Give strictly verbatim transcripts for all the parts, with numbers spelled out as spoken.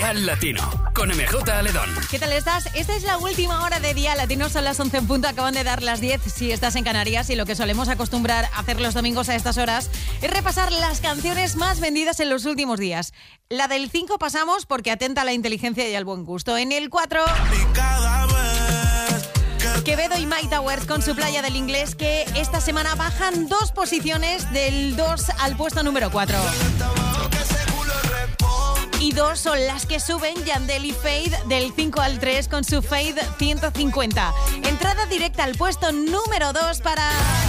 Dial Latino, con M J Aledón. ¿Qué tal estás? Esta es la última hora de Dial Latino, son las once en punto, acaban de dar las diez si estás en Canarias, y lo que solemos acostumbrar a hacer los domingos a estas horas es repasar las canciones más vendidas en los últimos días. La del cinco pasamos porque atenta a la inteligencia y al buen gusto. En el cuatro... Quevedo y My Towers con su Playa del Inglés, que esta semana bajan dos posiciones del dos al puesto número cuatro. Y dos son las que suben, Yandel y Fade del cinco al tres con su Fade ciento cincuenta. Entrada directa al puesto número dos para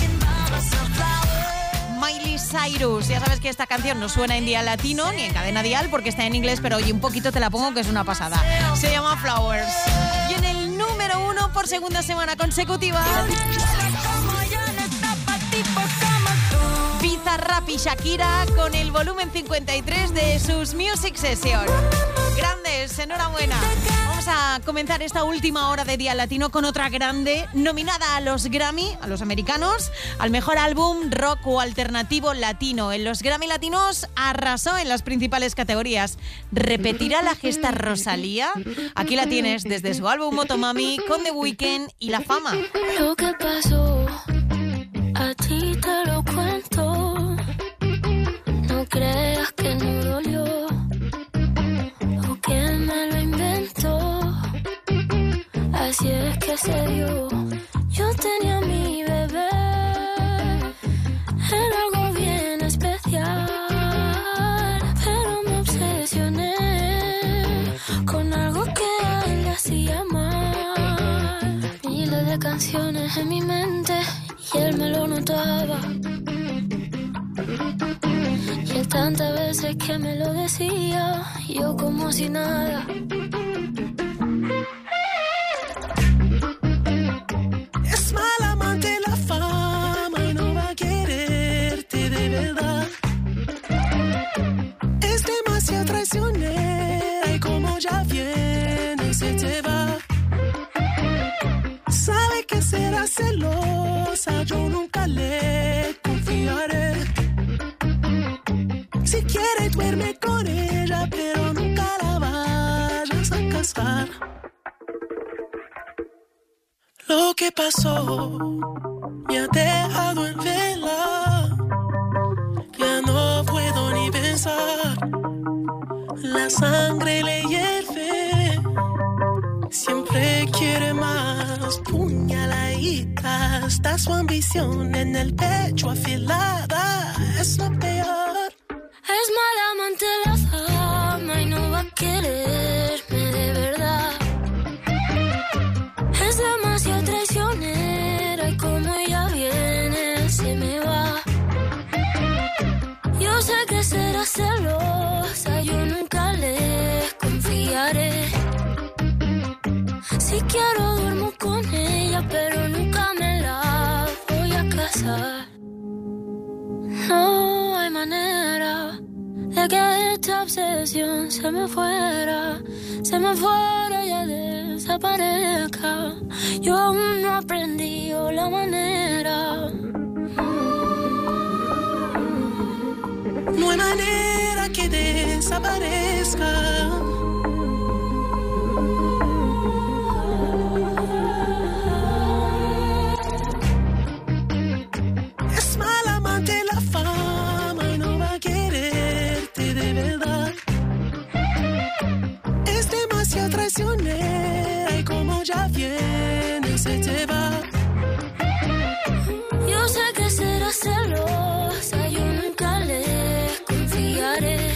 Miley Cyrus. Ya sabes que esta canción no suena en Dial Latino ni en Cadena Dial porque está en inglés, pero oye, un poquito te la pongo que es una pasada. Se llama Flowers. Y en el número uno por segunda semana consecutiva, Bizarrap y Shakira con el volumen cincuenta y tres de sus Music Session. Grandes, enhorabuena. Vamos a comenzar esta última hora de Dial Latino con otra grande nominada a los Grammy, a los americanos, al mejor álbum rock o alternativo latino. En los Grammy Latinos arrasó en las principales categorías. ¿Repetirá la gesta Rosalía? Aquí la tienes desde su álbum Motomami con The Weeknd y La Fama. Lo que pasó, a ti te lo cuento. No creas que no dolió o que me lo inventó. Así es que se dio. Yo tenía a mi bebé, era algo bien especial, pero me obsesioné con algo que a él le hacía mal. Miles de canciones en mi mente y él me lo notaba. Y él tantas veces que me lo decía, yo como si nada. Es mala amante la fama y no va a quererte de verdad. Es demasiado traicionera y como ya viene se te va. Sabe que será celosa, yo nunca le confiaré. Si quiere duerme con ella, pero nunca la vayas a casar. Lo que pasó me ha dejado en vela. Ya no puedo ni pensar. La sangre le hierve. Siempre quiere más. Puñaladita. Está su ambición en el pecho afilada. Es lo peor. Es mala amante la fama y no va a quererme de verdad. Es demasiado traicionera y como ella viene se me va. Yo sé que será celosa, yo nunca le confiaré. Si quiero duermo con ella, pero nunca me la voy a casar. No hay manera de que esta obsesión se me fuera, se me fuera y ya desaparezca. Yo aún no he aprendido la manera. No hay manera que desaparezca. Es mala amante la fama y no va a quererte de verdad. Es demasiado traicionera y como ya viene se te va. Yo sé que será celosa, yo nunca le confiaré.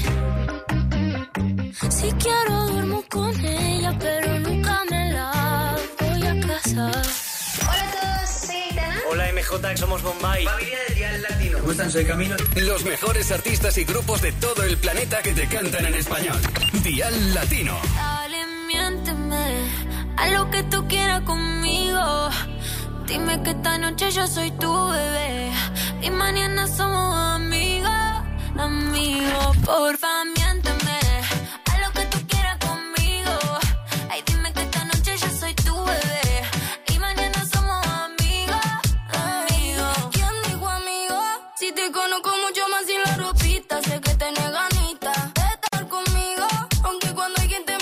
Si quiero duermo con ella, pero nunca me la voy a casar. Hola a todos, soy Aitana. Hola M J, somos Bombay. Familia de Dial Latino. ¿Cómo están? Soy Camilo. Los mejores artistas y grupos de todo el planeta que te cantan en español. Dial Latino. Dale, miénteme, haz lo que tú quieras conmigo. Dime que esta noche yo soy tu bebé y mañana somos amigos, amigos. Porfa, miénteme, haz lo que tú quieras conmigo. Ay, dime que esta noche yo soy tu bebé y mañana somos amigos, amigos. ¿Quién dijo amigo? Si te conozco mucho más sin la ropita, sé que tenés ganita de estar conmigo, aunque cuando alguien te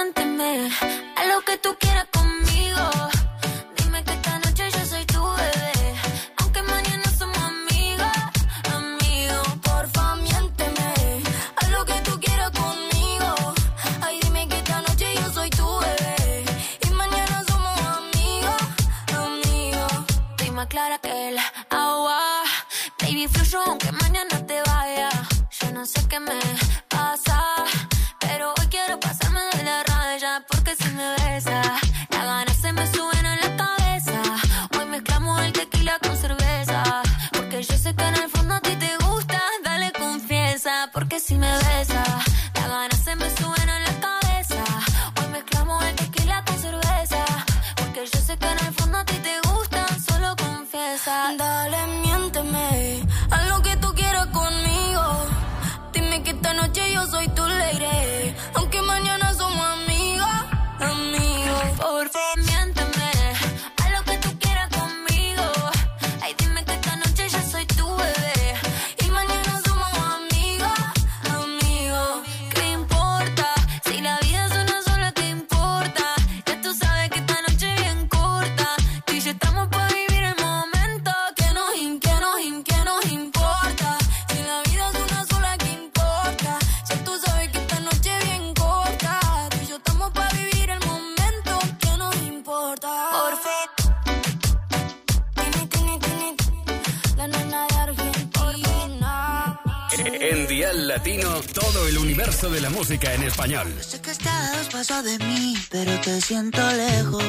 miénteme, haz lo que tú quieras conmigo. Dime que esta noche yo soy tu bebé, aunque mañana somos amigos, amigos. Porfa, miénteme, haz lo que tú quieras conmigo. Ay, dime que esta noche yo soy tu bebé y mañana somos amigos, amigos. Estoy más clara que el agua, baby, fluyo aunque mañana te vaya. Yo no sé qué me pasa, pero hoy quiero pasarme de la raya, porque si me besas, las ganas se me suben a la cabeza. Hoy mezclamos el tequila con cerveza, porque yo sé que en el fondo a ti te gusta. Dale, confiesa, porque si me besas, las ganas se me suben a la cabeza. Hoy mezclamos el tequila con cerveza, porque yo sé que en el fondo a ti te gusta. Solo confiesa. Dale, miénteme, haz lo que tú quieras conmigo. Dime que esta noche yo soy tu lady, aunque mañana somos amigos, amigos. Por favor, miénteme, haz lo que tú quieras conmigo. Ay, dime que esta noche yo soy tu bebé y mañana somos amigos, amigos. ¿Qué importa? Si la vida es una sola, ¿qué importa? Ya tú sabes que esta noche es bien corta. Tú y yo estamos para vivir el momento. Que nos, in- que nos, in- que nos importa. Si la vida es una sola, ¿qué importa? Ya tú sabes que esta noche es bien corta. Tú y yo estamos para vivir el momento. Que nos importa. Por fin. Tini, tini, tini, la nena de Argentina. En Dial Latino, todo el universo de la música en español. Sé que estás a dos pasos de mí, pero te siento lejos.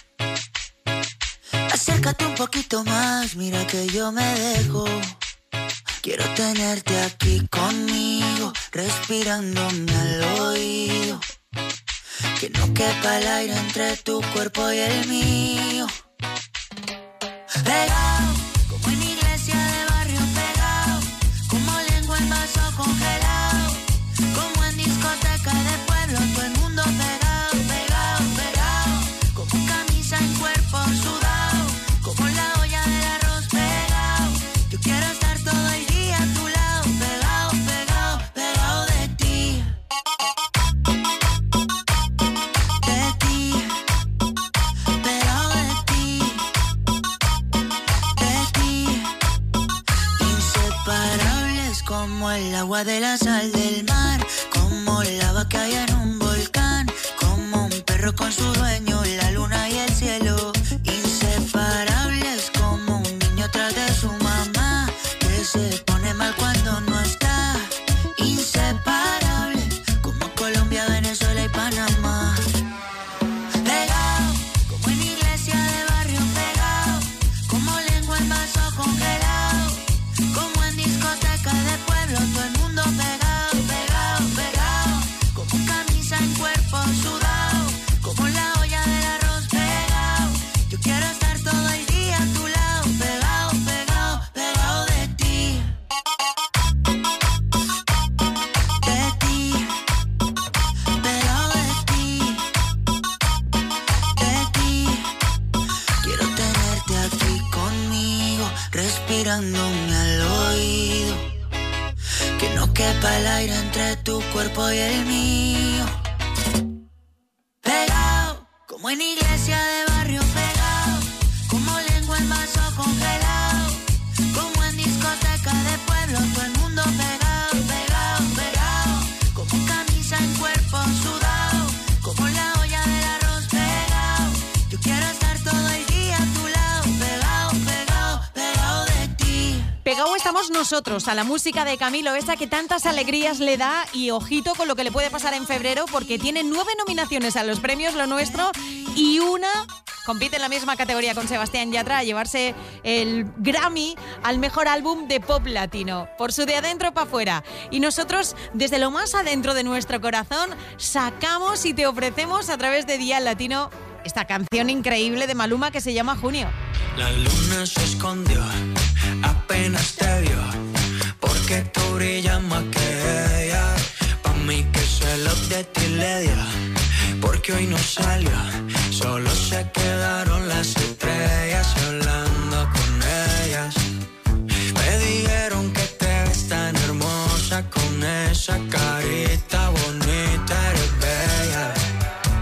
Acércate un poquito más, mira que yo me dejo. Quiero tenerte aquí conmigo, respirándome al oído. Que no quepa el aire entre tu cuerpo y el mío. Pegado, como en iglesia de barrio pegado. Como lengua en vaso congelado. Como en discoteca de pueblo, todo el mundo pegado, pegado, pegado. Como camisa en cuerpo sudado. Como la olla del arroz pegado. Yo quiero estar todo el día a tu lado. Pegado, pegado, pegado de ti. De ti. Pegado de ti. De ti. Inseparables como el agua de la sal del mar. Como lava que hay en un volcán. Como un perro con su dueño, la luna y el cielo. Inseparables como un niño tras de su mamá, que se pone mal cuando no está. Inseparables como Colombia, Venezuela y Panamá. Pegado, como en iglesia de barrio pegado. Como lengua en vaso congelado. Como en discoteca de pueblo, todo el mundo pegado, pegado, pegado. Como camisa en cuerpo sudado. Como la olla del arroz pegado. Yo quiero estar todo el día a tu lado. Pegado, pegado, pegado de ti. De ti. Pegado de ti. De ti. Quiero tenerte aquí conmigo, respirándome al oído. Que no quepa el aire entre tu cuerpo y el mío. Pegado, como en iglesia de barrio pegado. Como lengua en vaso congelado. Como en discoteca de pueblo, todo el mundo pegado, pegado, pegado. Como camisa en cuerpo sudado. Como la olla del arroz pegado. Yo quiero estar todo el día a tu lado. Pegado, pegado, pegado de ti. Pegado estamos nosotros a la música de Camilo, esa que tantas alegrías le da, y ojito con lo que le puede pasar en febrero, porque tiene nueve nominaciones a los premios Lo Nuestro y una compite en la misma categoría con Sebastián Yatra a llevarse el Grammy al mejor álbum de pop latino, por su de adentro para afuera. Y nosotros, desde lo más adentro de nuestro corazón, sacamos y te ofrecemos a través de Dial Latino esta canción increíble de Maluma que se llama Junio. La luna se escondió, apenas te vio, porque tú brillas más que ella. Pa' mí que celos de ti le dio, porque hoy no salió, solo se quedaron las estrellas hablando con ellas. Me dijeron que te ves tan hermosa con esa carita bonita, eres bella.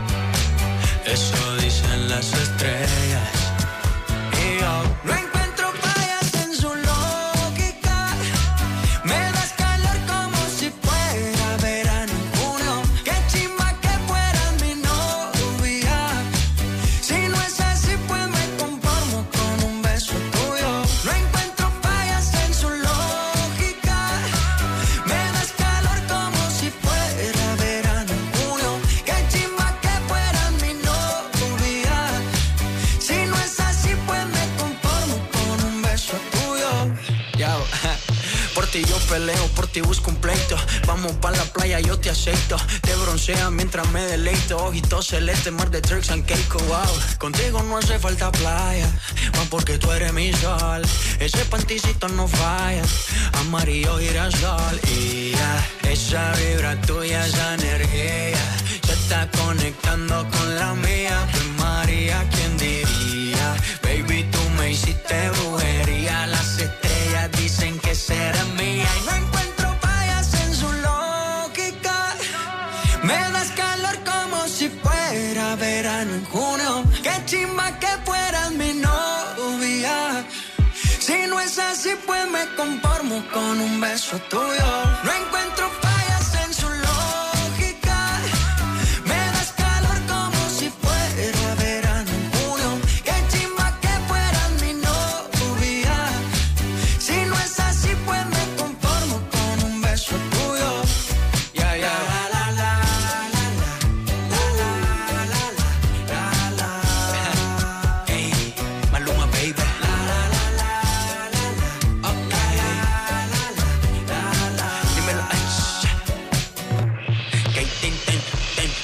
dicen las estrellas. Y yo no encuentro fallas en su lógica. Me das calor como si fuera verano en junio. Qué chimba que fueras mi novia. Si no es así, pues me conformo con un beso tuyo. No encuentro fallas en su lógica. Me das calor como si fuera verano en junio. Qué chimba que fueras mi novia. Si no es así, pues me conformo con un beso tuyo. Ya, por ti yo peleo, por ti busco un pleito. Vamos pa' la playa, yo te aceito. Te broncea mientras me deleito. Ojitos celeste, mar de Turks and Caicos, wow. Contigo no hace falta playa, más porque tú eres mi sol. Ese panticito no falla, amarillo girasol. Y ya, esa vibra tuya, esa energía se está conectando con la mía. Pues María, ¿quién diría? Baby, tú me hiciste brujería. Las estrellas dicen que será mía. Y no encuentro fallas en su lógica. Me das calor como si fuera verano en junio. Qué chimba que fueras mi novia. Si no es así, pues me conformo con un beso tuyo. No encuentro fallas en su lógica. Me das calor como si fuera verano en junio. Qué chimba que fueras mi novia. Si no es así, pues me conformo con un beso tuyo. Ya, ya, la, la, la, la, la, la, la, la, la, la. Ey, Maluma, baby. La, la, la, la, la, la. Ok. La, la, la, la, la. Dímelo, ay, shh. Que tin, tin, tin.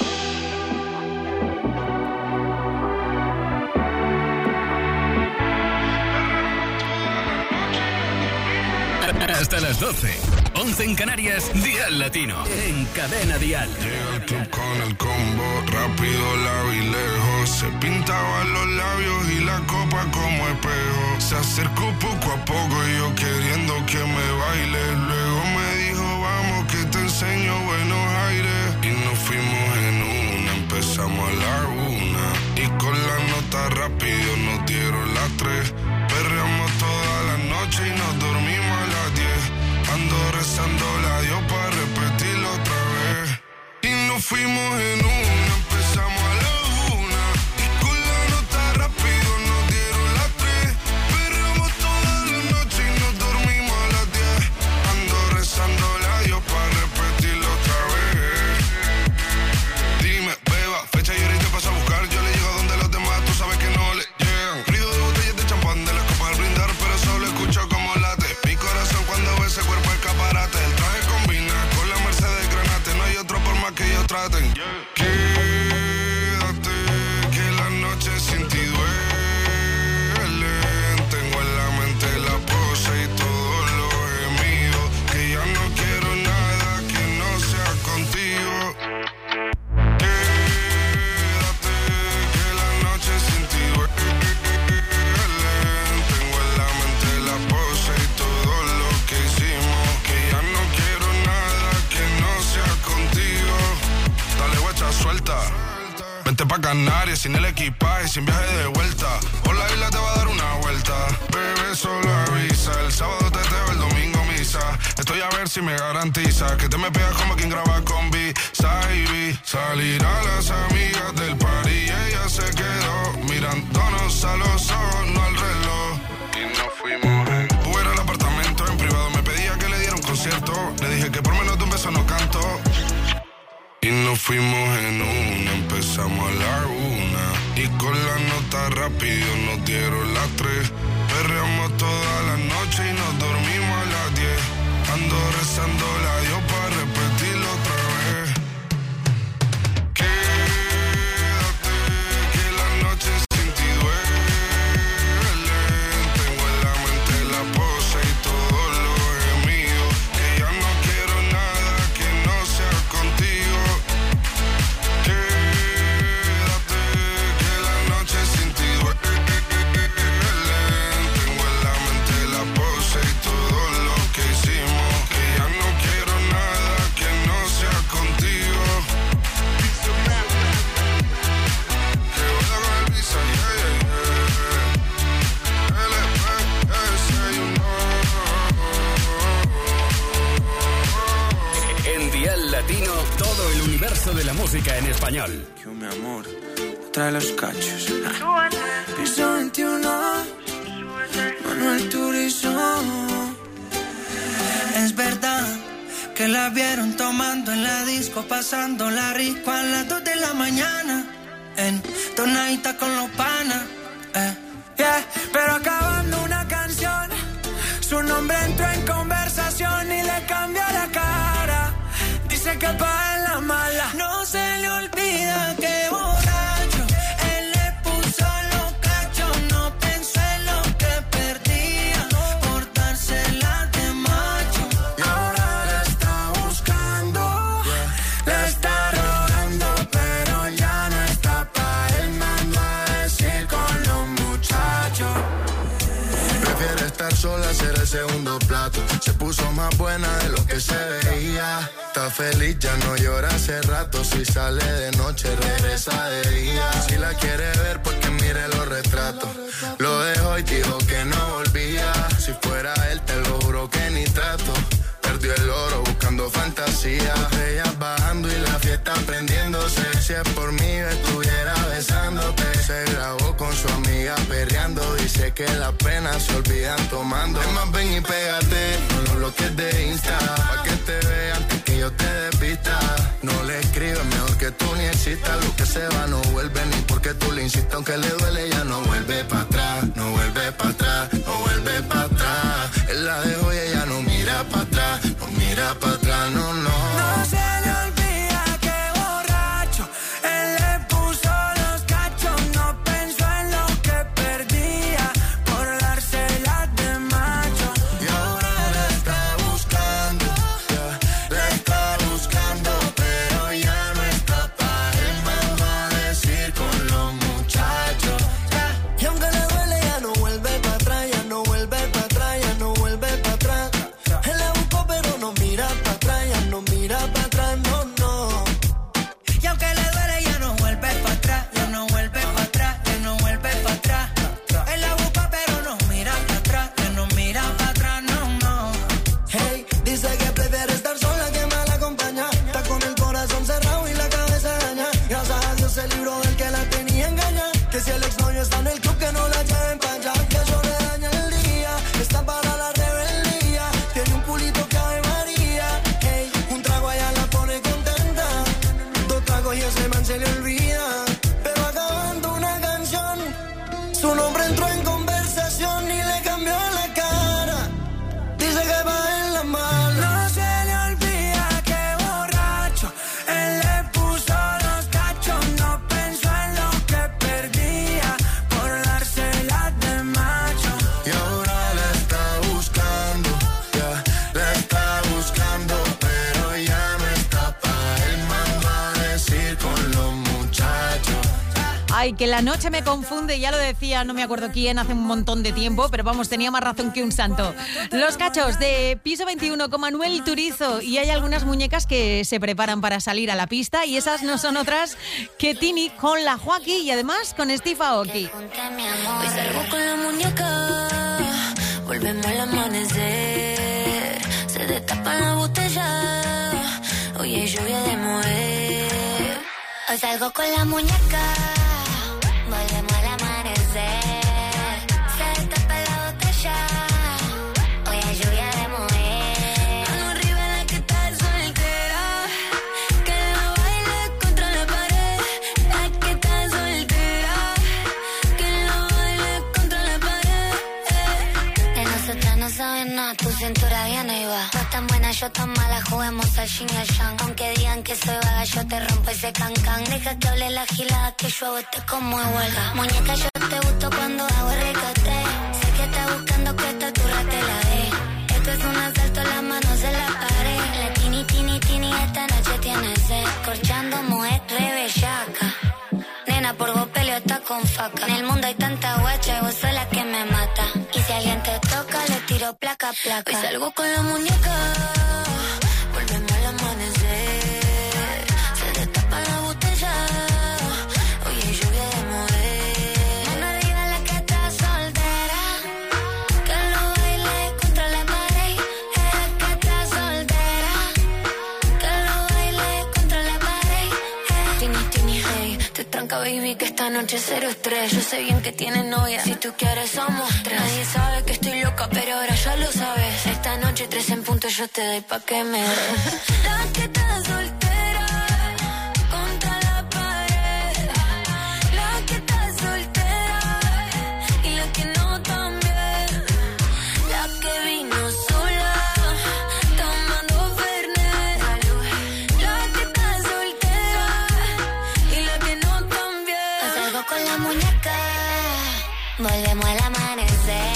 Hasta las doce. once en Canarias, Dial Latino. En Cadena Dial. Llega el club con el combo, rápido la vi lejos. Se pintaban los labios y la copa como espejo. Se acercó poco a poco y yo queriendo que me baile. Luego me dijo, vamos que te enseño buenos aires. Y nos fuimos en una, empezamos a la una. Y con la nota rápido nos dieron las tres. Perreamos toda la noche y nos dormimos a las diez. Ando rezando la Dios para repetirlo otra vez. Y nos fuimos en una, empezamos a la una. Y con la nota rápido nos dieron las tres. Perreamos toda la noche y nos dormimos a las diez. Ando rezando la Dios para repetirlo otra vez. Dime, beba, fecha y hora y te paso a buscar. Yo le llego donde los demás, tú sabes que no le llegan. Ruido de botellas de champán, de las copas al brindar, pero solo escucho como late mi corazón cuando ve ese cuerpo escaparate. El traje combina con la Mercedes Granate. No hay otro por más que ellos traten. Quédate, que la noche sin ti duele. Tengo en la mente la pose y todos los gemidos. Que ya no quiero nada que no sea contigo. Quédate, que la noche sin ti duele. Tengo en la mente la pose y todo lo que hicimos. Que ya no quiero nada que no sea contigo. Dale guacha, suelta. Vente pa' Canarias sin el equipaje, sin viaje de vuelta. Por la isla te va a dar una vuelta. Bebé, solo avisa. El sábado teteo, el domingo misa. Estoy a ver si me garantiza que te me pegas como quien graba con B. Saibi. Salir a las amigas del party y ella se quedó mirándonos a los ojos, no al reloj. Y nos fuimos en fuera al apartamento en privado. Me pedía que le diera un concierto. Le dije que por menos de un beso no canto. Y nos fuimos en una, empezamos a la una. Y con la nota rápido nos dieron las tres. Perreamos toda la noche y nos dormimos a las diez. Ando rezando la Dios para repetirlo otra vez. Quédate, que la noche sin ti duele. Tengo en la mente la pose y todo lo gemido. Que ya no quiero nada que no sea contigo. Quédate, que la noche sin ti duele. Tengo en la mente la pose y todo lo que hicimos. Que ya no quiero nada música en español. Que mi amor trae los cachos. Piso veintiuno, Manuel Turizo. Es verdad que la vieron tomando en la disco, pasando la rico a las dos de la mañana, en tonadita con los panas, eh. yeah. Pero acabando una canción, su nombre entró en conversación y le cambió la cara. Dice que pa' en la mala no se le olvida que borracho él le puso los cachos, no pensó en lo que perdía por dársela de macho. Y ahora la está buscando, la está rogando, pero ya no está pa' él, mandó a decir con los muchachos. Prefiere estar sola, ser el segundo plato. Se puso más buena de lo que se veía. Está feliz, ya no llora hace rato. Si sale de noche, regresa de día. Si la quiere ver, pues que mire los retratos. Lo dejó y dijo que no volvía. Si fuera él, te lo juro que ni trato. Perdió el oro buscando fantasía. Ellas bajando y la fiesta prendiéndose. Si es por mí, yo estuviera besándote. Se grabó con su amiga perreando. Dice que las penas se olvidan tomando. Es más, ven y pégate con los bloques de Insta, pa' que te vean antes que yo te desvista. No le escribes, mejor que tú ni existas. Lo que se va no vuelve, ni porque tú le insistas. Aunque le duele, ya no vuelve para atrás. No vuelve para atrás, no vuelve para atrás. Él la dejó y ella no mira para atrás. No mira para atrás, no, no. No se le olvida que borracho él le puso los cachos, no pensó en lo que perdía por dársela de macho. Y ahora la está buscando, yeah, la está buscando, pero ya no está pa' él, mandó a decir con los muchachos, yeah. Y aunque le duele ya no vuelve para atrás, ya no vuelve para atrás, ya no vuelve para atrás. Él la buscó pero no mira para atrás, ya no mira para atrás, no, no. Y aunque le duele ya no vuelve para atrás, ya no vuelve para atrás, ya no vuelve para atrás. Él la busca pero no mira para atrás, ya no mira para atrás, no, no. Hey, dice que prefiere estar sola que mal acompañada. Está con el corazón cerrado y la cabeza dañada. Gracias a Dios se libró del que la tenía engañada. Que si el exnovio está en el club que no la lleven para allá. Que eso le daña el día, está para la rebeldía. Tiene un culito que Ave María. Hey, un trago allá la pone contenta. Dos tragos y ese man se le olvida. Pero acabando una canción, su nombre entró en conversación y le cambió la cara. Dice que va en la mano. No se le olvida que borracho él le puso los cachos, no pensó en lo que perdía por dársela de macho. Y ahora la está buscando, yeah, la está buscando, pero ya no está pa' él, mandó a decir con los muchachos. Ay, que la noche me confunde, ya lo decía, no me acuerdo quién, hace un montón de tiempo, pero vamos, tenía más razón que un santo. Los cachos de Piso veintiuno con Manuel Turizo, y hay algunas muñecas que se preparan para salir a la pista, y esas no son otras que Tini con la Joaquí y además con Steve Aoki. Hoy salgo con la muñeca, volvemos al amanecer. Se destapa la botella, hoy hay lluvia de mover. Hoy salgo con la muñeca, volvemos al amanecer. Se destapa la botella, hoy hay lluvia de mover. Mano arriba la que está soltera, que lo baile contra la pared. La que está soltera, que lo baile contra la pared. De nosotras no saben nada, tu cintura viene y va. No tan buena, yo tan mala, juguemos al yin y al yang. Aunque digan que soy vaga, yo te rompo ese cancan. Deja que hable la gilada, que yo hago este como de huelga. Muñeca, yo te gusto cuando hago el ricote. Sé que estás buscando que esta turra te la dé. Esto es un asalto, las manos en la pared. La tini, tini, tini, esta noche tiene sed. Corchando, mujer, re bellaca. Nena, por vos peleo está con faca. En el mundo hay tanta guacha y vos sos la que me mata. Y si alguien te toca, le tiro placa, placa. Hoy salgo con la muñeca, volvemos al amanecer. Se destapa la botella, hoy hay lluvia de mover. Mano arriba la que está soltera, que lo baile contra la pared. La que está soltera, que lo baile contra la pared. que esta noche es cero estrés. Yo sé bien que tienes novia, si tú quieres somos tres. Nadie sabe que estoy loca, pero ahora ya lo sabes. Esta noche tres en punto yo te doy pa' que me des. La que está soltera contra la pared. La que está soltera y la que no también. La que vino sola tomando Fernet. La que está soltera y la que no también. Salgo con la muñeca, volvemos al amanecer.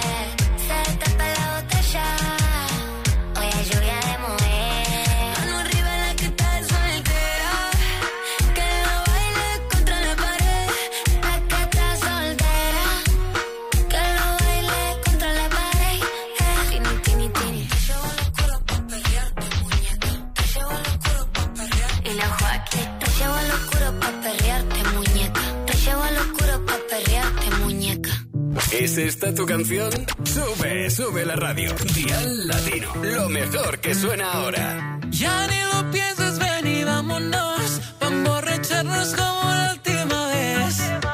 Se tapa la botella, hoy hay lluvia de mujer. Mano arriba la que está soltera, que la baile contra la pared. La que está soltera, Que la baile contra la pared. Tini, tini, tini. Te llevo al oscuro pa' perrearte, muñeca. Te llevo al oscuro pa' perrearte. Y la Joaquín. te llevo al oscuro pa' perrearte, muñeca. Te llevo al oscuro pa' perrearte, muñeca. ¿Es esta tu canción? Sube, sube la radio. Dial Latino, lo mejor que suena ahora. Ya ni lo pienses, ven y vámonos, pa' emborracharnos como la última vez.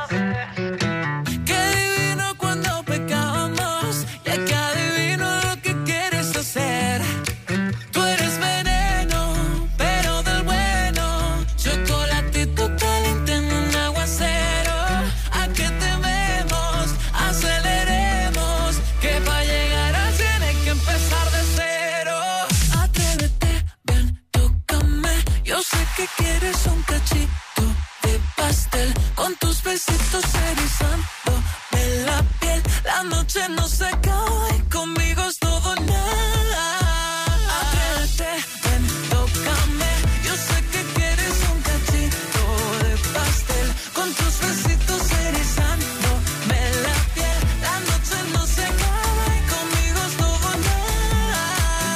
Qué divino cuando pecábamos, ya que adivino lo que quieres hacer. Tú eres veneno, pero del bueno, chocolatito caliente en un aguacero. ¿A qué tememos? Aceleremos, que pa' llegar a cien hay que empezar de cero. Atrévete, ven, tócame. Yo sé que quieres un cachito de pastel, con tus besitos erizándome la piel. La noche no se acaba y conmigo es todo nada. Atrévete, ven, tócame. Yo sé que quieres un cachito de pastel, con tus besitos erizándome la piel. La noche no se acaba y conmigo es todo nada.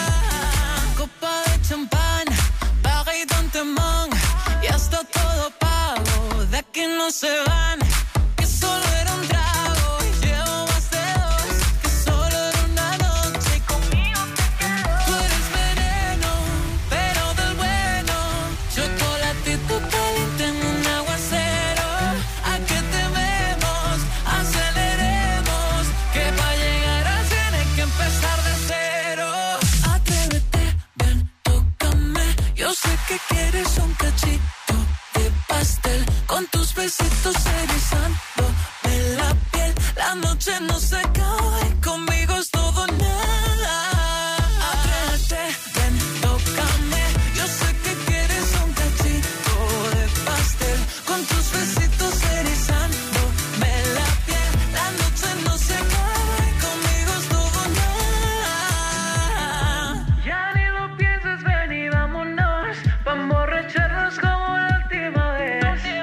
Copa de champán, Paris dans tes mains, y hasta todo pago, de aquí no se van. Que solo era un trago y llevo más de dos, que solo era una noche y conmigo te quedo. Tú eres veneno, pero del bueno, chocolatito caliente en un aguacero. ¿A qué tememos? Aceleremos, que pa' llegar a cien hay que empezar de cero. Atrévete, ven, tócame. Yo sé que quieres un cachito de pastel, con tus besitos erizándome la piel. La noche no se acaba y conmigo es todo nada. Atrévete, ven, tócame. Yo sé que quieres un cachito de pastel, con tus besitos erizándome la piel. La noche no se acaba y conmigo es todo nada. Ya ni lo pienses, ven y vámonos, pa' emborracharnos como la última vez.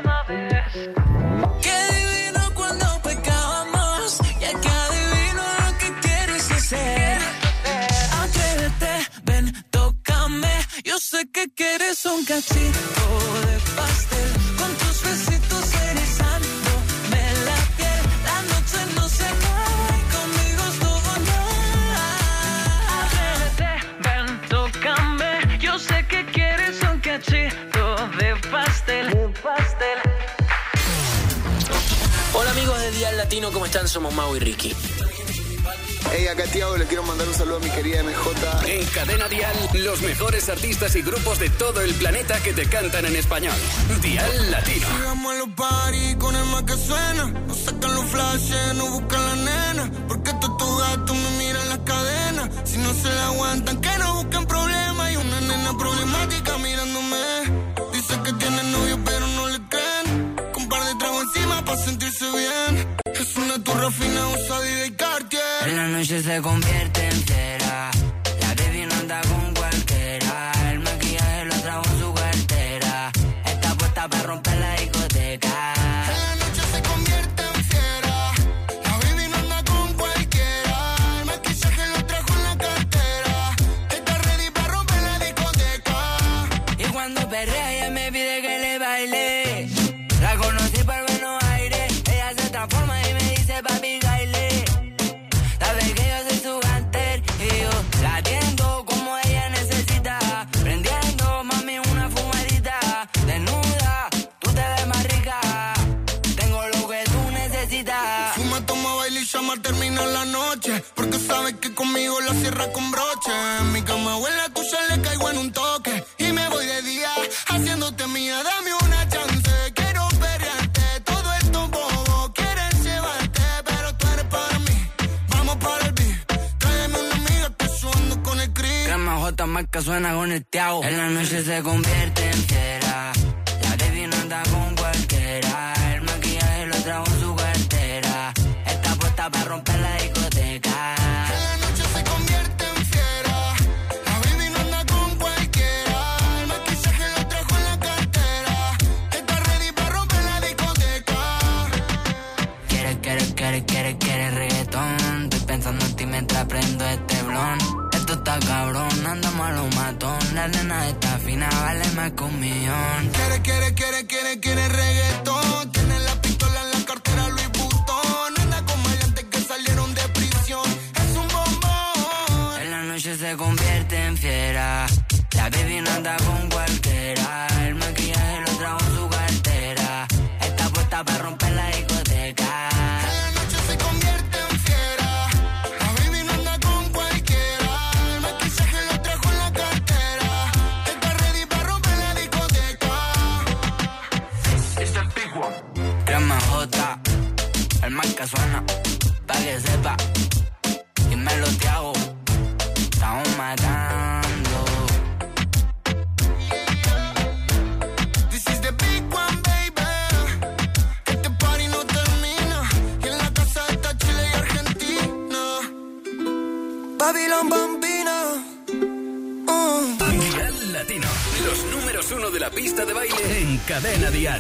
Qué divino cuando pecábamos, ya que adivino lo que quieres hacer. Atrévete, ven, tócame. Yo sé que quieres un cachito de pastel, con tus besitos erizándome la piel. La noche no se acaba y conmigo es todo nada. Atrévete, ven, tócame. Yo sé que quieres un cachito de pastel, de pastel. Hola amigos de Dial Latino, ¿cómo están? Somos Mau y Ricky. Hey, acá Tiago, le quiero mandar un saludo a mi querida M J. En Cadena Dial, los mejores artistas y grupos de todo el planeta que te cantan en español. Dial Latino. Llegamos a los party con el más que suena. No sacan los flashes, no buscan la nena. Porque todos tus gatos me miran las cadenas. Si no se la aguantan, que no busquen problemas. Hay una nena problemática mirándome. Dice que tiene novio, pero no le creen. Con un par de tragos encima para sentirse bien. Es una turra fina, usa Adidas y Cartier. En la noche se convierte en cera. La baby no anda con cualquiera. El maquillaje lo trajo en su cartera. Está puesta para romper la discoteca. En la noche se convierte en fiera. La baby no anda con cualquiera. El maquillaje lo trajo en la cartera. Está ready para romper la discoteca. Y cuando perrea ella me pide que le baile. La conocí por Buenos Aires. Ella se transforma y me dice papi baile. Sabe que yo soy su ganter y yo la atiendo como ella necesita. Prendiendo mami una fumadita. Desnuda, tú te ves más rica. yeah. Fuma, toma, baila y llama, termina la noche. Porque sabes que conmigo la cierra con broche. En mi cama huele a tuya, le caigo en un toque. Y me voy de día, haciéndote mía, dame una chance. Quiero pelearte, todo esto bobo. Quieren llevarte, pero tú eres para mí. Vamos para el beat, tráeme una amiga que suando con el cri. Crema J, marca suena con el Tiago. En la noche se convierte en fiera. La baby no anda con cualquiera. El maquillaje lo trajo en su cartera. Está puesta para romper la discoteca. En la noche se convierte en fiera. La baby no anda con cualquiera. El maquillaje lo trajo en la cartera. Está ready para romper la discoteca. Quiere, quiere, quiere, quiere, quiere reggaetón. Estoy pensando en ti mientras prendo este blon. Esto está cabrón, andamos a lo matón. La nena está fina, vale más que un millón. Quiere, quiere, quiere, quiere, quiere reggaetón. Tiene la pistola en la cartera Louis Vuitton. Anda con maleantes que salieron de prisión. Es un bombón. En la noche se convierte en fiera. La baby no anda con cualquiera. El maquillaje lo trajo en su cartera. Está puesta para romper la discoteca. En la noche se convierte en fiera. La baby no anda con cualquiera. El maquillaje lo trajo en la cartera. Está ready para romper la discoteca. Es el big one. Crema J, el marca suena, pa' que sepa. Y me lo te hago, estamos matando. This is the big one, baby. Este party no termina. Y en la casa está Chile y Argentina. Babylon Bambina. Uh. Dial Latino, los números uno de la pista de baile en Cadena Dial.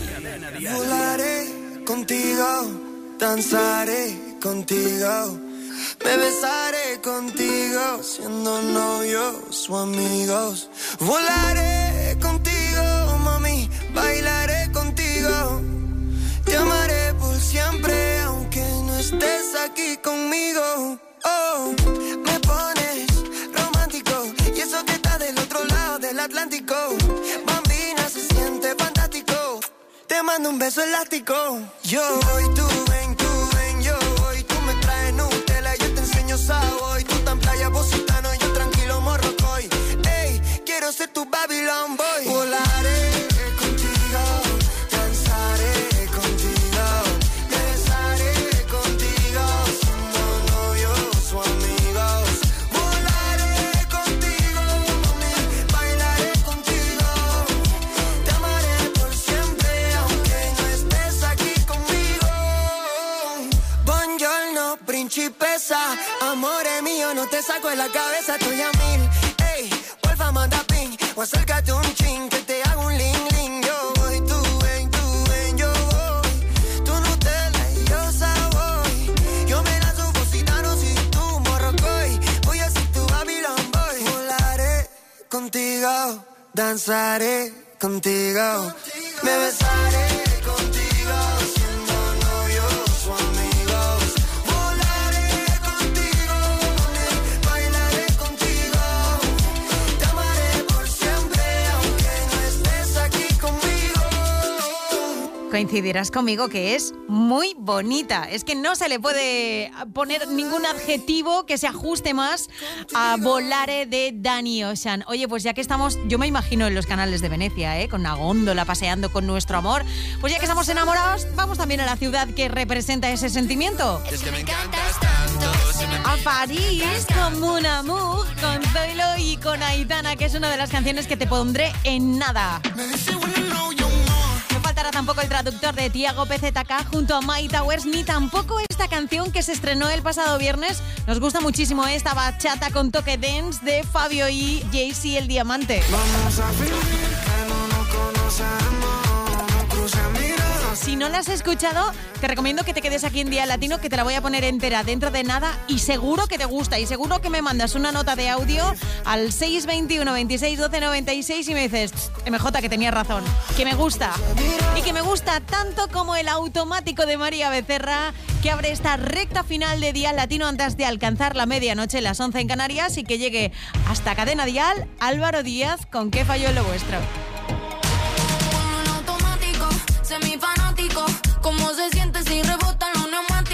Volaré contigo, danzaré contigo, me besaré contigo, siendo novios o amigos. Volaré contigo, mami, bailaré contigo. Te amaré por siempre, aunque no estés aquí conmigo. Oh, me pones romántico, y eso que está del otro lado del Atlántico. Bambina, se siente fantástico. Te mando un beso elástico. Yo voy, tú ven, tú ven, yo voy. Tú me traes Nutella, yo te enseño Savoy. Tú tan playa, positano, yo tranquilo morrocoy. Ey, quiero ser tu Babylon boy. Volaré contigo, danzaré contigo, me besaré contigo, siendo novios o amigos. Volaré contigo, mami, bailaré contigo. Te amaré por siempre, aunque no estés aquí conmigo. Buongiorno, principesa, amore mío, no te saco de la cabeza, estoy a mil. Ey, porfa, manda ping, o acércate un chin, que te hago un ling ling. Yo voy, tú ven, tú ven, yo voy. Tú Nutella y yo Savoy. Yo me la subo positano si tú morrocoy. Voy a ser tu Babylon boy. Volaré contigo, danzaré contigo, me besaré contigo, siendo novios o amigos. Volaré contigo, bailaré contigo. Te amaré por siempre, aunque no estés aquí conmigo. Coincidirás conmigo que es muy bonita. Es que no se le puede poner ningún adjetivo que se ajuste más a Volare de Danny Ocean. Oye, pues ya que estamos, yo me imagino en los canales de Venecia, ¿eh? Con una góndola paseando con nuestro amor. Pues ya que estamos enamorados, vamos también a la ciudad que representa ese sentimiento. Es que me encantas tanto. Se me A París con Mon Amour, con Zoilo y con Aitana, que es una de las canciones que te pondré en nada. No faltará tampoco el traductor de Tiago P Z K junto a My Towers, ni tampoco esta canción que se estrenó el pasado viernes. Nos gusta muchísimo esta bachata con toque dance de Fabio y Jay-Z el Diamante. Vamos a vivir que no nos conocemos, no crucen miradas. Si no la has escuchado, te recomiendo que te quedes aquí en Día Latino, que te la voy a poner entera dentro de nada y seguro que te gusta. Y seguro que me mandas una nota de audio al seis veintiuno, veintiséis, doce, noventa y seis y me dices, M J, que tenía razón, que me gusta. Y que me gusta tanto como el automático de María Becerra, que abre esta recta final de Día Latino antes de alcanzar la medianoche, las once en Canarias, y que llegue hasta Cadena Dial, Álvaro Díaz, con Qué falló en lo vuestro. Semifanático, ¿cómo se siente si rebota los neumáticos?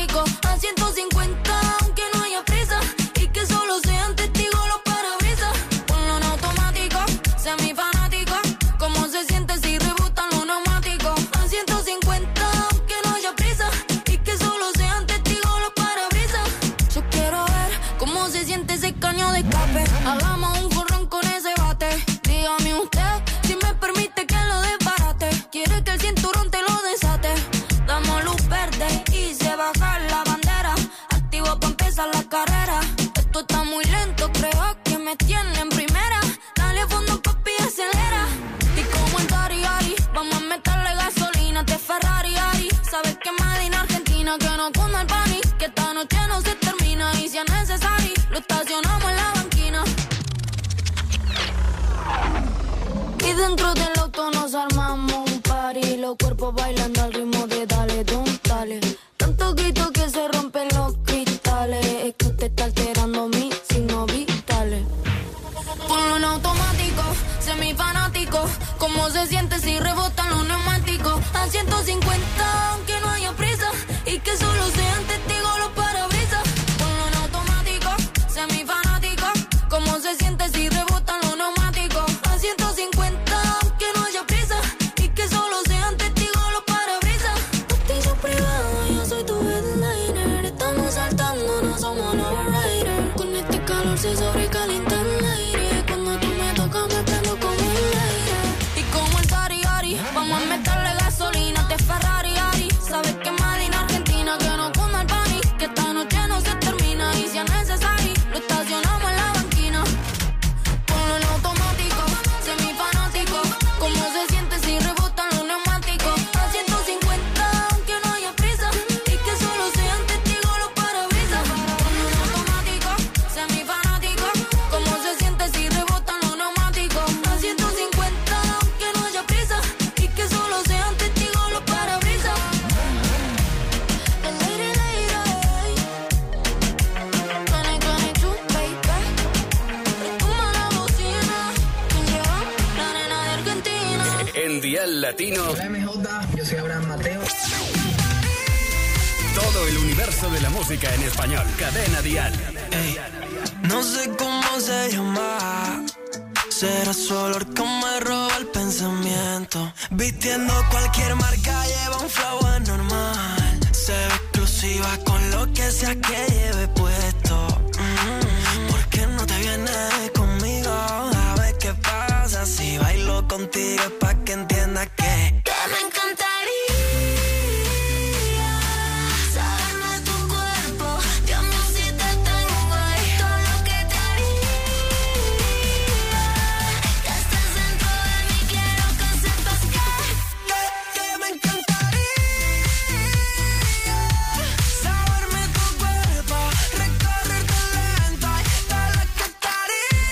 todo está muy lento, creo que me tienen en primera. Dale fondo, papi, acelera. Y como en Dari Ari, vamos a meterle gasolina, te Ferrari Ari. Sabes que Made in Argentina, que no cunda el panic, que esta noche no se termina y si es necesario, lo estacionamos en la banquina. Y dentro del auto nos armamos un party, los cuerpos bailando al ritmo de dale, don, dale. Tanto grito que se rompen los cristales, es que usted está alterando mis signos vitales. Ponlo en automático, semifanático, cómo se siente si rebotan los neumáticos. A ciento cincuenta, aunque no haya prisa, y que solo sean testigos los parabrisas. Ponlo en automático, semifanático, cómo se siente si rebotan los neumáticos. A ciento cincuenta, aunque no haya prisa, y que solo sean testigos los parabrisas. Justicia privada, yo soy tu headliner. Estamos saltando, no somos los riders. Con este calor se sobrecalienta el aire. Cuando tú me tocas me prendo como el aire. Y como en Dari Ari, vamos a meterle gasolina, te Ferrari Ari. Sabes que Made in Argentina, que no cunda el panic, que esta noche no se termina y si es necesario, lo estacionamos en la banquina. Ponlo en automático, semifanático, cómo se siente si rebotan los neumáticos. A ciento cincuenta, aunque no haya prisa, y que solo sean testigos los parabrisas. Ponlo en automático, semifanático, cómo se siente si rebotan los neumáticos. A ciento cincuenta, aunque no haya prisa, y que solo sean testigos los parabrisas. La lady, lady, twenty twenty-two, baby. Retoma la bocina, yeah, la nena de Argentina. En Dial Latino, Hola M J, yo soy Abraham Mateo. todo el universo de la música en español. Cadena Dial. Ey, no sé cómo se llama. Será su olor que me roba el pensamiento. Vistiendo cualquier marca, lleva un flow anormal. Se ve exclusiva con lo que sea que lleve puesto. Mm, ¿por qué no te vienes conmigo? A ver qué pasa si bailo contigo, es pa' que entiendas que Que me encantaría saberme tu cuerpo. Dios mío, si te tengo ahí, todo lo que te haría. Que estés dentro de mí, quiero que sepas que Que, que me encantaría saberme tu cuerpo, recorrerte lento y todo lo que te haría.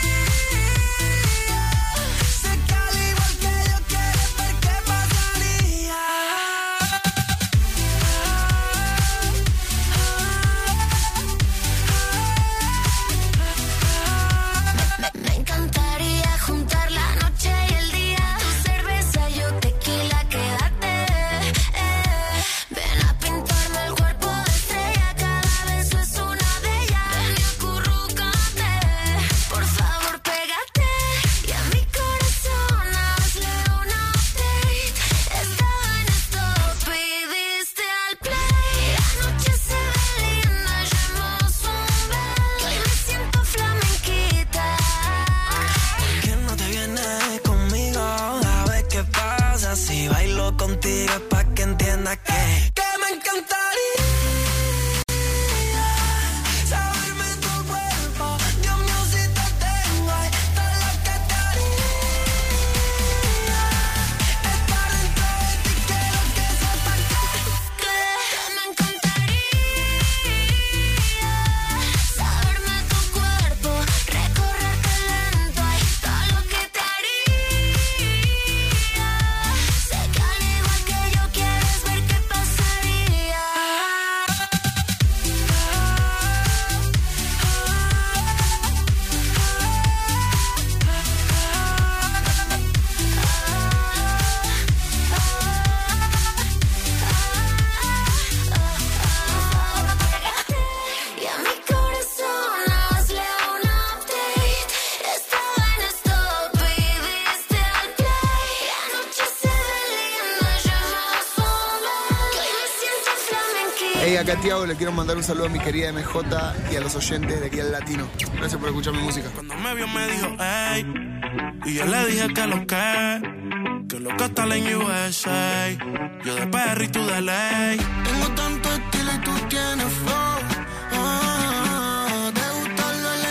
Sé que al igual que yo quieres ver qué pasaría. Me, me encantaría juntar la noche y el día. Tu cerveza, yo tequila, quédate. Eh. Ven a pintarme el cuerpo de estrella. Cada beso es una de ellas. Ven y acurrúcate. Por favor, pégate. Y a mi corazón hazle una update. Estaba en stop y diste al play. La noche se ve linda, llevamos un bel. Que hoy me siento flamenquita. ¿Por qué no te vienes conmigo? A ver qué pasa si bailo contigo, es pa' que entiendas que Que me encantaría saberme tu cuerpo. Dios mío, si te tengo ahí, todo lo que te haría. Estar dentro de ti, quiero que sepas que Que me encantaría saberme tu cuerpo, recorrerte lento y todo lo que te haría. Sé que al igual que yo quieres ver qué pasaría. Y a mi corazón hazle un update. Estaba en stop y diste al play. La noche se ve linda, llevamos un bel. Que hoy me siento flamenquita. Hey, acá Tiago, le quiero mandar un saludo a mi querida M J y a los oyentes de aquí al Latino. Gracias por escuchar mi música. Cuando me vio me dijo, hey, y yo le dije que lo que, que lo que está en U S A. Yo de P R y tú de ley. tengo tanto estilo y tú tienes flow. Ah, te gusta lo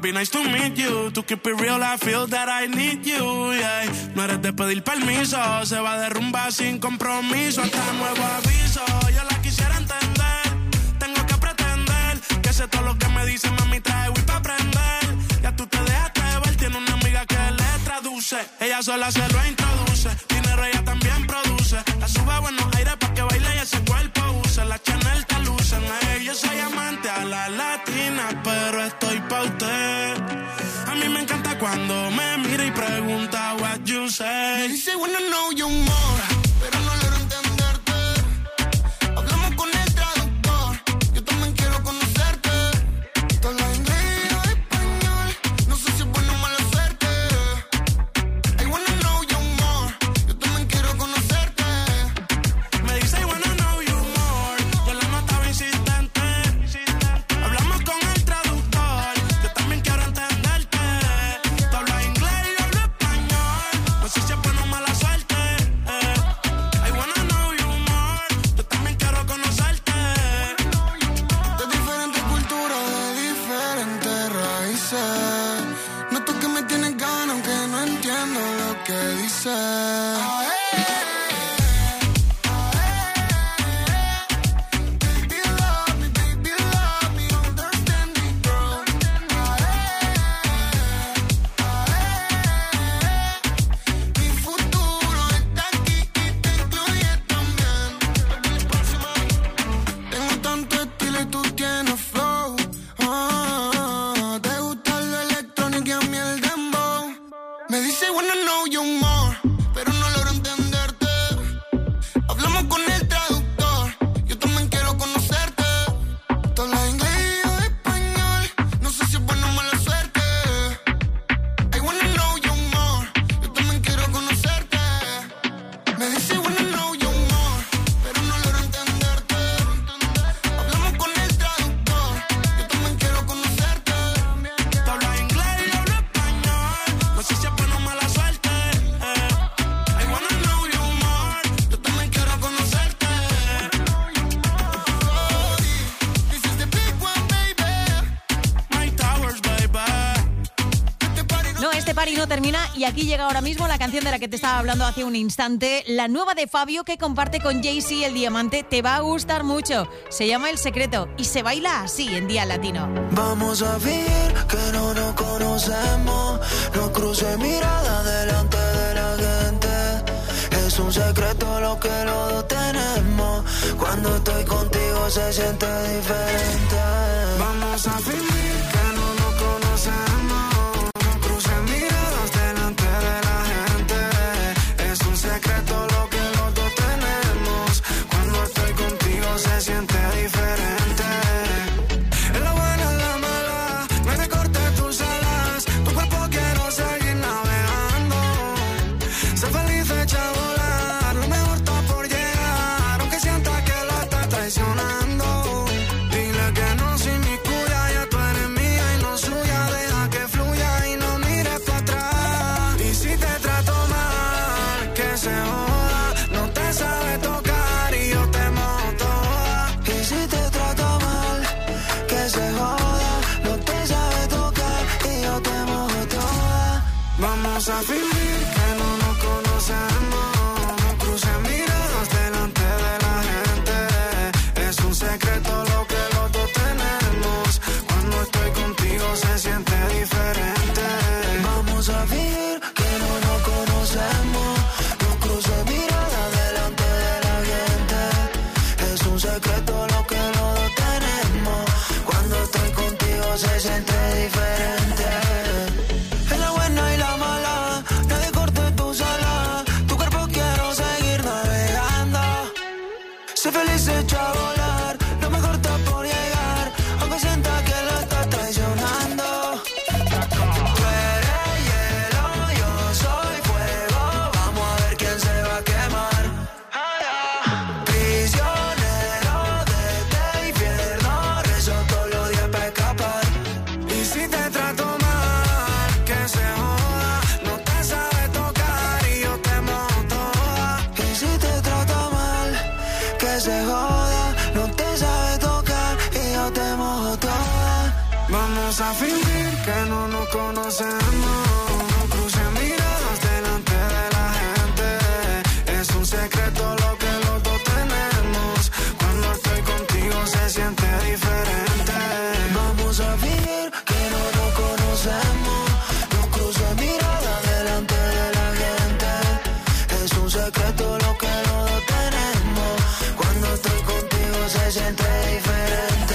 baby, nice to meet you. To keep it real, I feel that I need you, yeah. No eres de pedir permiso, se va de rumba sin compromiso. Hasta nuevo aviso, yo la quisiera entender. Tengo que pretender que sé todo lo que me dice, mami, trae Wii pa' aprender. Ya tú te dejaste ver, tiene una amiga que le traduce. Ella sola se lo introduce, dinero ella también produce. La sube a buenos aires pa' que baile y ese cuerpo use. La Chanel te lucen, hey, yo soy amante a la latina, pero estoy pa' usted. A mí me encanta cuando me mira y pregunta what you say. Me dice wanna know you more, pero no logro entenderte. Hablamos con el traductor, yo también quiero conocerte. Tú hablas inglés o español, no sé si es buena o mala suerte. I wanna know you more, yo también quiero conocerte. Me dice I wanna know you more, yo la notaba insistente. Hablamos con el traductor, yo también quiero entenderte. Tú hablas inglés y yo hablo español, no sé si es buena o mala suerte. I wanna know you more, yo también quiero conocerte. De diferentes culturas, de diferentes raíces. Noto que me tienes ganas, aunque no entiendo lo que dices. Baby, love me, baby, love me, understand me, girl. Mi futuro está aquí y te incluye también. Tengo tanto estilo y tú tienes flow. Ah, te gusta lo electrónico y a mí el dembow. Me dice wanna know you more, pero no logro entenderte. Hablamos con el traductor, yo también quiero conocerte. Tú hablas inglés o español, no sé si es buena o mala suerte. I wanna know you more, yo también quiero conocerte. Me dice wanna know you more, pero no logro entenderte. Hablamos con el traductor, yo también quiero conocerte. Tú hablas inglés y yo hablo español, no sé si es buena o mala suerte. I wanna know you more, yo también quiero conocerte. This is the big one, baby. My towers, baby. Este party no No, este party no termina y aquí llega ahora mismo la canción de la que te estaba hablando hace un instante, la nueva de Fabio que comparte con Jay-Z, El Diamante. Te va a gustar mucho. Se llama El Secreto y se baila así en Día Latino. Vamos a fingir que no nos conocemos. No cruce mirada delante de la gente. Es un secreto lo que los dos tenemos. Cuando estoy contigo se siente diferente. Vamos a fingir que no nos conocemos. No cruce miradas delante de la gente. Es un secreto lo que los dos tenemos. Cuando estoy contigo se siente diferente. En la buena, en la mala, no te cortes tus alas. Tu cuerpo quiero seguir navegando. Sé feliz, echa a volar. Lo mejor está por llegar. Aunque sienta que la estás traicionando. Dile que no soy mi cuya. Ya tú eres mía y no suya. Deja que fluya y no mires para atrás. Y si te trato mal, que se joda. No te sabe tocar y yo te mojo toda. Y si te trato mal, que se joda, no te sabe tocar y yo te mojo toda. Vamos a fingir que no nos conocemos. No cruce miradas delante de la gente. Es un secreto lo que los dos tenemos. Cuando estoy contigo se siente diferente. Vamos a fingir que no nos conocemos. No cruce miradas delante de la gente. Es un secreto lo que los dos tenemos. Cuando estoy contigo se siente diferente. En la buena y la mala, nadie corta Vamos a fingir que no nos conocemos. No crucen miradas delante de la gente. Es un secreto lo que los dos tenemos. Cuando estoy contigo se siente diferente. Vamos a fingir que no nos conocemos. No crucen miradas delante de la gente. Es un secreto lo que los dos tenemos. Cuando estoy contigo se siente diferente.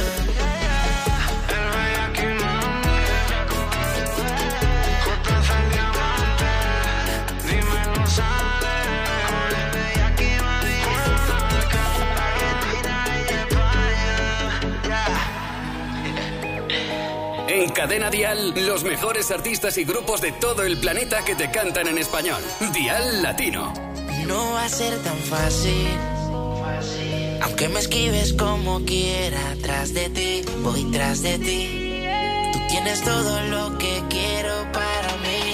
En Cadena Dial, los mejores artistas y grupos de todo el planeta que te cantan en español. Dial Latino. No va a ser tan fácil, aunque me esquives como quiera. Tras de ti, voy tras de ti. Tú tienes todo lo que quiero para mí.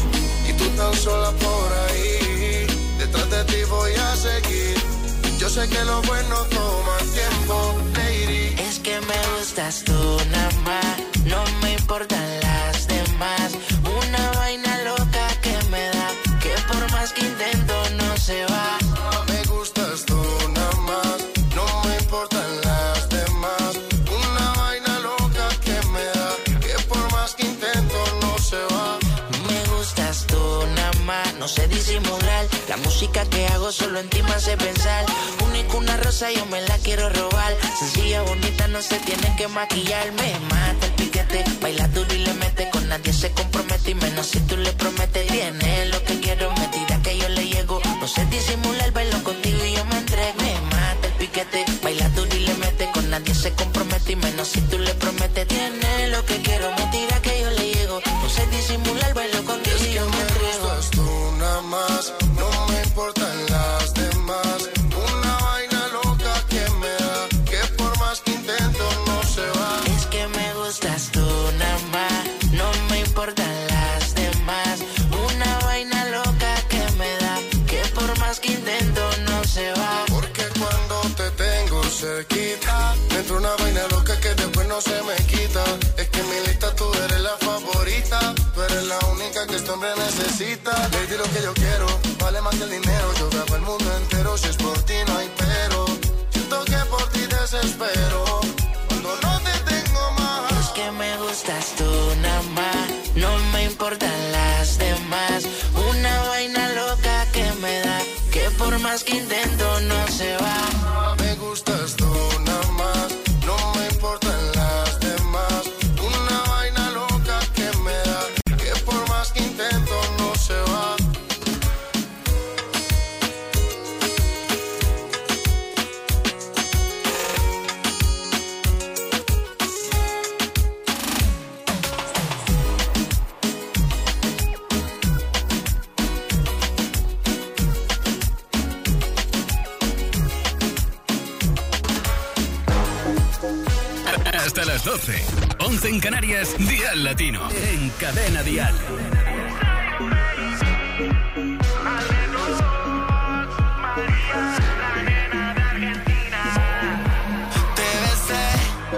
Y tú tan sola por ahí, detrás de ti voy a seguir. Yo sé que lo bueno toma tiempo, lady. Es que me gustas tú nada más, no me importan las demás. Una vaina loca que me da, que por más que intento no se va. Me gustas tú nada más, no me importan las demás. Una vaina loca que me da, que por más que intento no se va. Me gustas tú nada más, no sé disimular. La música que hago solo en ti me hace pensar. Única una rosa yo me la quiero robar. Sencilla, bonita, no se tiene que maquillar. Me mata el piquete, baila duro y le mete. Con nadie se compromete y menos si tú le prometes. Tiene lo que quiero, me tira que yo le llego. No sé disimular, bailo contigo y yo me entrego. Me mata el piquete, baila duro y le mete. Con nadie se compromete y menos si tú le prometes. Tiene lo que quiero, me tira que yo le llego. No sé disimular, bailo contigo y yo me entrego. Me gustas tú nada más, no me importan las demás. Una vaina loca que me da, que por más que intento no se va. Es que me gustas tú nada más, no me importan las demás. Una vaina loca que me da, que por más que intento no se va. Porque cuando te tengo cerquita, me entra una vaina loca que después no se me quita. Es que en mi lista tú eres la favorita, tú eres la única que este hombre necesita. Lady, lo que yo quiero vale más que el dinero. Yo grabo el mundo entero, si es por ti no hay pero. Siento que por ti desespero cuando no te tengo más. Es que me gustas tú nada más, no me importan las demás. Una vaina loca que me da, que por más que intento no se va. Me gustas tú nada más, no me importan las demás. Una vaina loca que me da, que por más que intento no se va. Hasta las doce, once en Canarias, Dial Latino, en Cadena Dial. Te besé,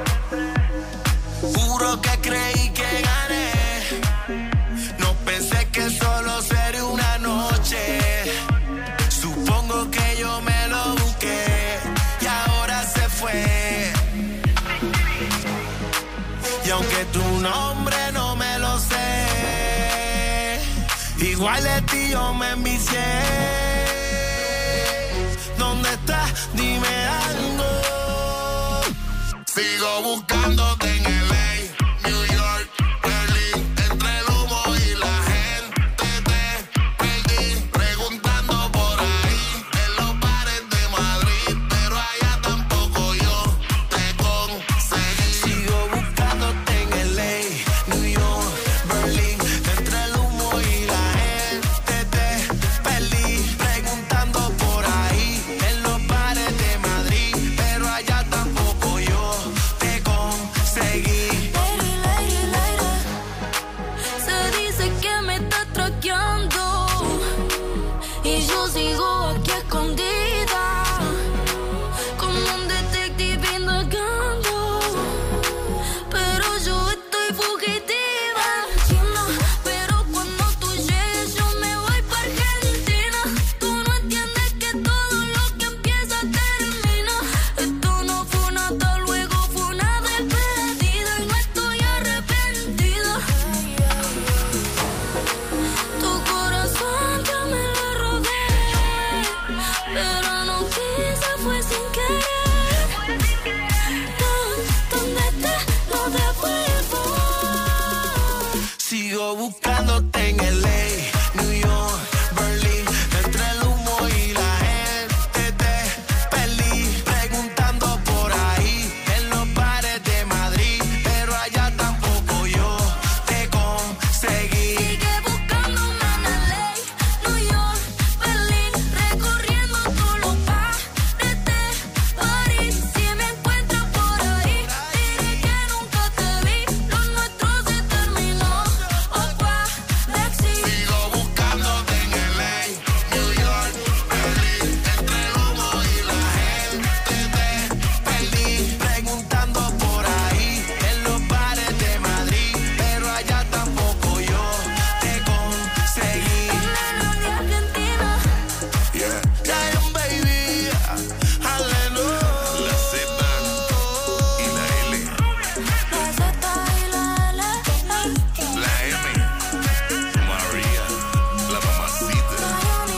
juro que creí que gané. No pensé que solo sería una noche. Supongo que yo me lo busqué y ahora se fue. Y aunque tu nombre no me lo sé, igual de ti yo me envicié. ¿Dónde estás? Dime algo. Sigo buscándote en L A, New York, Berlín, entre el humo y la gente te perdí, preguntando por ahí en los bares de Madrid, pero allá tampoco yo te conseguí. Sigo buscándote en L A, New York, Berlín, entre el humo y la gente te perdí, preguntando por ahí en los bares de Madrid, pero allá tampoco yo te conseguí. Sigo buscándote en L A, New York, Berlín, entre el humo y la gente te perdí, preguntando por ahí en los bares de Madrid, pero allá tampoco yo te conseguí. Sigue buscándome en L A, New York, Berlín, recorriendo todos los bares de París. Si me encuentras por ahí, diré que nunca te vi, lo nuestro se terminó. Sigo buscándote en L A, New York, Berlín, entre el humo y la gente te perdí, preguntando por ahí en los bares de Madrid, pero allá tampoco yo te conseguí. Yeah, Giant Baby, Hallelujah, la Z y la L, la M. María, la mamacita.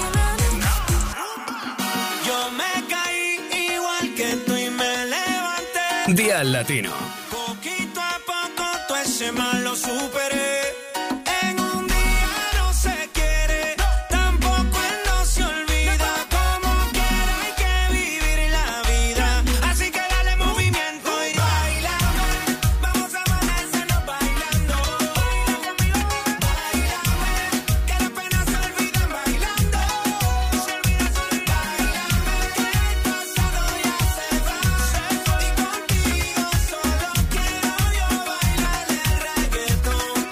Yo me caí igual que tú y me levanté. Dial Latino. Poquito a poco todo ese mal lo superé. En un día no se quiere, tampoco él no se olvida. Como quiera hay que vivir la vida. Así que dale movimiento y baila. Vamos a amanecernos bailando. Baila conmigo, bailame. Que las penas se olvidan bailando. Se olvida solo bailame. Que el pasado ya se va. Y contigo solo quiero yo bailar el reggaetón.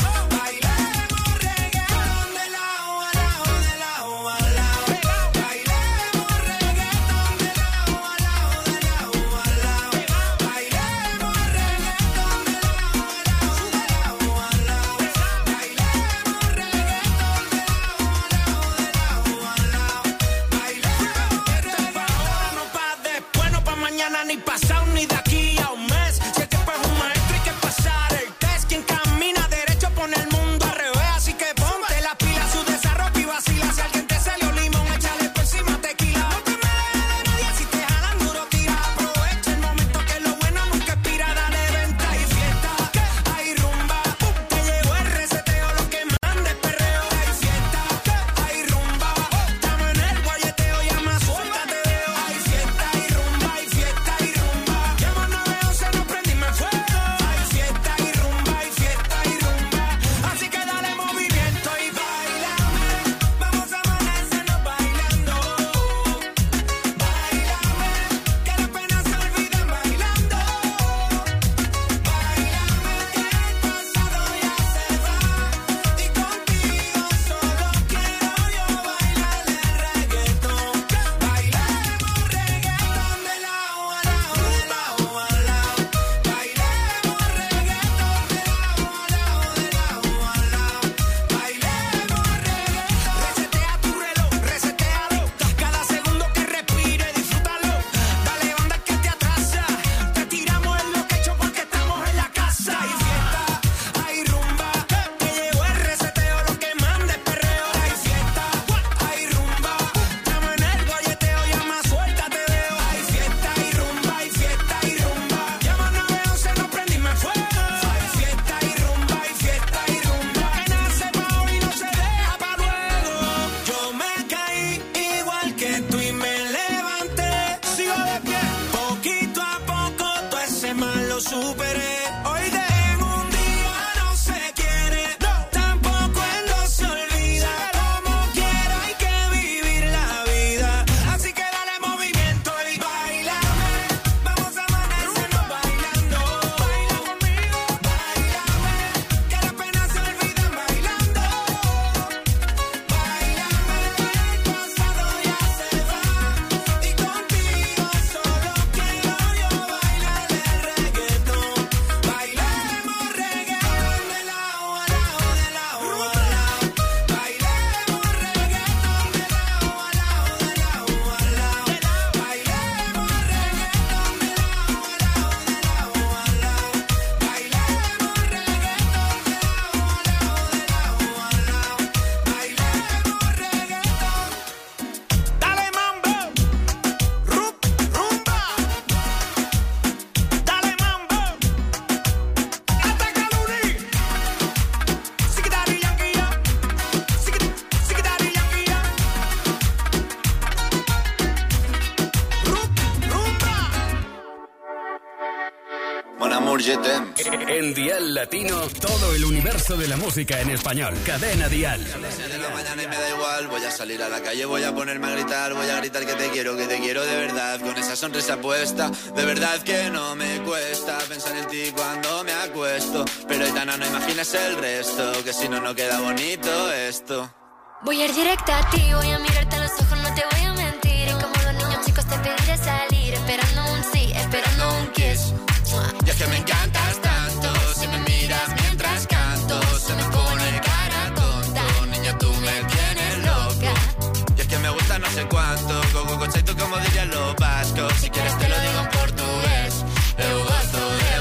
Amour, je t'aime. En Dial Latino, todo el universo de la música en español. Cadena Dial. De la mañana y me da igual, voy a salir a la calle, voy a ponerme a gritar, voy a gritar que te quiero, que te quiero de verdad, con esa sonrisa puesta, de verdad que no me cuesta pensar en ti cuando me acuesto, pero Aitana, no imaginas el resto, que si no, no queda bonito esto. Voy a ir directa a ti, voy a mirarte a los ojos, no te voy a mentir, y como los niños chicos te pediré salir, esperando un sí, esperando un kiss. Y es que me encantas tanto, si me miras mientras canto, se me pone cara tonta, niña tú me tienes loca. Y es que me gusta no sé cuánto, gogo conceito como dirían los vascos, si quieres te lo digo en portugués, eu gosto de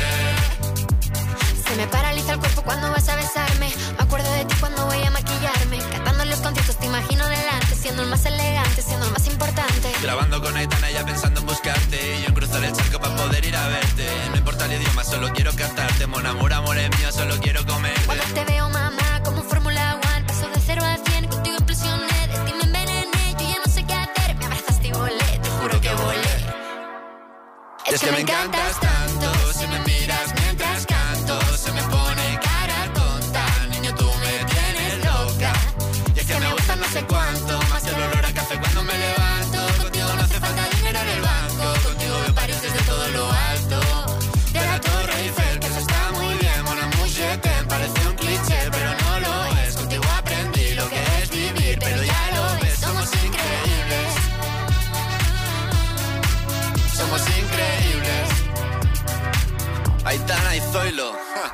você. Se me paraliza el cuerpo cuando vas a besarme, me acuerdo de ti cuando voy a maquillarme, cantando en los conciertos te imagino delante, siendo el más elegante, siendo el más importante. Grabando con Aitana ya pensando en buscarte, y yo en cruzar el charco para poder ir a verte, no importa el idioma, solo quiero cantarte, mon amor, amor es mío, solo quiero comerte. Cuando te veo, mamá, como Fórmula One, paso de cero a cien, contigo implosioné, de ti me envenené, yo ya no sé qué hacer, me abrazaste y volé, te juro que volé. Es, es que, que me encantas tanto, si me miras mientras canto, se me pone cara tonta, niño tú me tienes loca. Y es que me gusta no sé cuánto, más el olor a café cuando me levanto, contigo no hace falta dinero en el banco, contigo veo París desde todo lo alto, de la Torre Eiffel, que eso está muy bien, mon amour, je t'aime, parece un cliché, pero no lo es, contigo aprendí lo que es vivir, pero ya lo ves, somos increíbles, somos increíbles, Aitana y Zoilo, ja.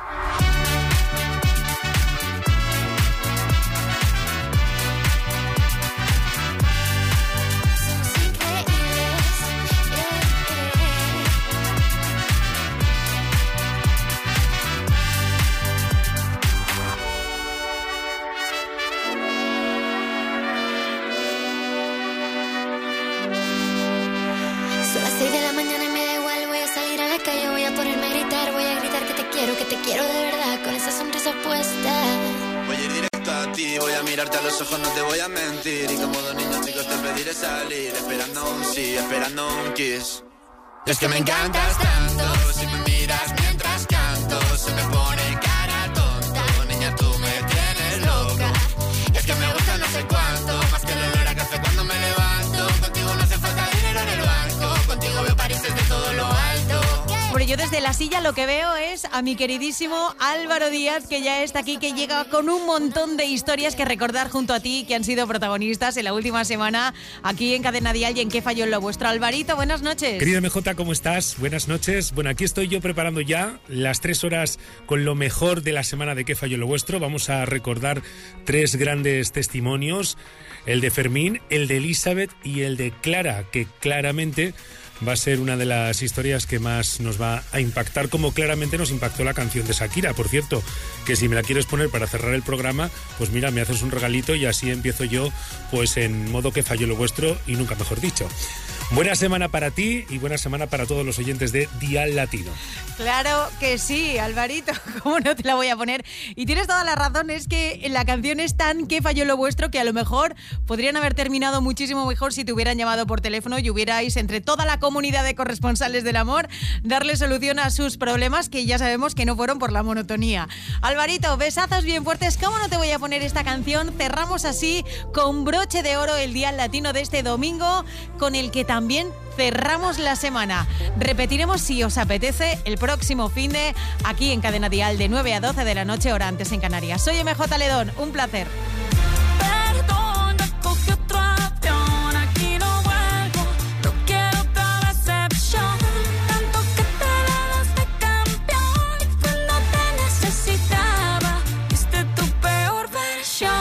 Voy a mirarte a los ojos, no te voy a mentir, y como dos niños chicos te pediré salir, esperando un sí, esperando un kiss. Es que me encantas tanto, si me miras mientras canto, se me pone cara tonta, niña tú me tienes loca. Es que me gusta no sé cuánto, más que el olor a café cuando me levanto, contigo no hace falta dinero en el banco, contigo veo París desde todo lo alto. Hombre, yo desde la silla lo que veo es a mi queridísimo Álvaro Díaz, que ya está aquí, que llega con un montón de historias que recordar junto a ti, que han sido protagonistas en la última semana aquí en Cadena Dial y en ¿Qué falló en lo vuestro? Alvarito, buenas noches. Querido M J, ¿cómo estás? Buenas noches. Bueno, aquí estoy yo preparando ya las tres horas con lo mejor de la semana de ¿Qué falló en lo vuestro? Vamos a recordar tres grandes testimonios, el de Fermín, el de Elizabeth y el de Clara, que claramente va a ser una de las historias que más nos va a impactar, como claramente nos impactó la canción de Shakira. Por cierto, que si me la quieres poner para cerrar el programa, pues mira, me haces un regalito y así empiezo yo pues en modo Que falló lo vuestro y nunca mejor dicho. Buena semana para ti y buena semana para todos los oyentes de Dial Latino. Claro que sí, Alvarito, ¿cómo no te la voy a poner? Y tienes toda la razón, es que la canción es tan Que falló lo vuestro que a lo mejor podrían haber terminado muchísimo mejor si te hubieran llamado por teléfono y hubierais entre toda la comunidad de corresponsales del amor darle solución a sus problemas, que ya sabemos que no fueron por la monotonía. Alvarito, besazos bien fuertes, ¿cómo no te voy a poner esta canción? Cerramos así con broche de oro el Dial Latino de este domingo, con el que también cerramos la semana. Repetiremos, si os apetece, el próximo finde aquí en Cadena Dial de nueve a doce de la noche, hora antes en Canarias. Soy M J Ledón, un placer. Perdona, cogí otro avión, aquí no vuelvo, no quiero otra decepción. Tanto que te das de campeón y cuando te necesitaba, viste tu peor versión.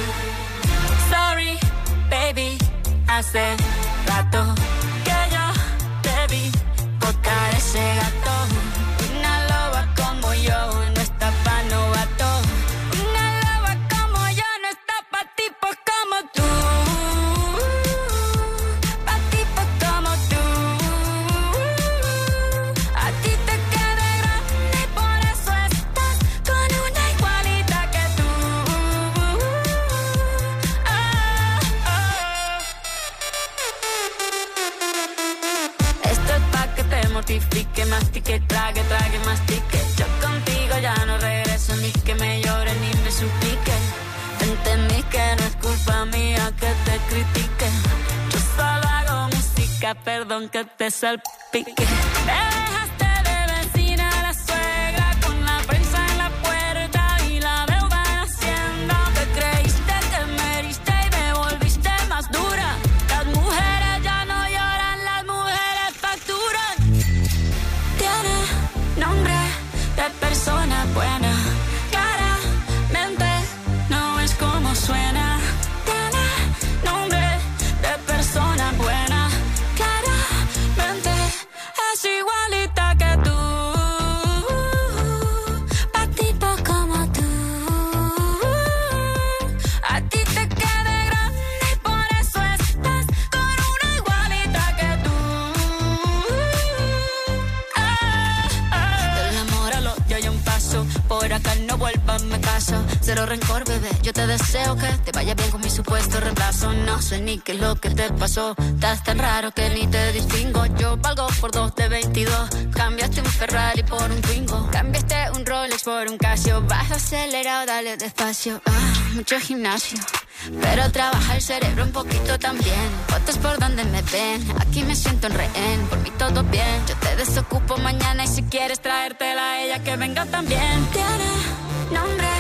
Sorry, baby, hace rato que yo te vi botar ese gato. Una loba como yo no está pa' novato. Una loba como yo no está pa' tipos como tú. Pa' tipos como tú. A ti te queda grande y por eso estás con una igualita que tú. Oh, oh. chica, perdón que te salpique. Te dejaste de vecina a la suegra con la prensa en la puerta y la deuda en Hacienda. Te creíste que me heriste y me volviste más dura. Las mujeres ya no lloran, las mujeres facturan. Tiene nombre de persona buena, claramente no es como suena. Tiene nombre de persona buena, claramente es igualita que tú. Pa' tipos como tú, a ti te queda grande y por eso estás con una igualita que tú. Ah, ah. Del amor al odio hay un paso, por acá no vuelvas, me caso. Cero rencor, bebé, yo te deseo que te vaya bien con mi supuesto reemplazo. No sé ni qué es lo que te pasó, estás tan raro que ni te distingo. Yo valgo por dos de veintidós, cambiaste un Ferrari por un Twingo, cambiaste un Rolex por un Casio. Vas acelerado, dale despacio. Ah, mucho gimnasio, pero trabaja el cerebro un poquito también. Fotos por donde me ven, aquí me siento en rehén. Por mí todo bien, yo te desocupo mañana y si quieres traértela a ella que venga también. Tiene nombre